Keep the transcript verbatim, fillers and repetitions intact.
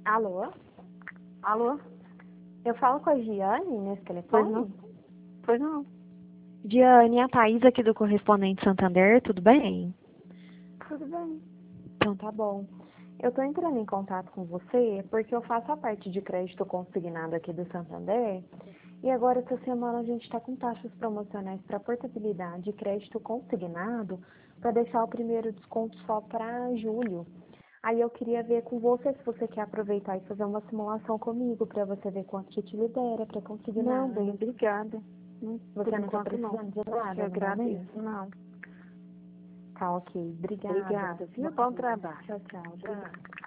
Alô? Alô? Eu falo com a Giane nesse Pois telefone? não? Pois não. Giane, a Thaís aqui do Correspondente Santander, tudo bem? Tudo bem. Então tá bom. Eu tô entrando em contato com você porque eu faço a parte de crédito consignado aqui do Santander e agora essa semana a gente está com taxas promocionais para portabilidade e crédito consignado para deixar o primeiro desconto só para julho. Aí eu queria ver com você se você quer aproveitar e fazer uma simulação comigo para você ver quanto que te libera para Não, consignar. bem, obrigada. Não, Você por não está enquanto não. precisando de Eu nada no momento? agradeço. Não. Tá ok. Obrigada. Obrigada, viu? Bom Bom dia. trabalho. Tchau, tchau. Obrigada. Tchau.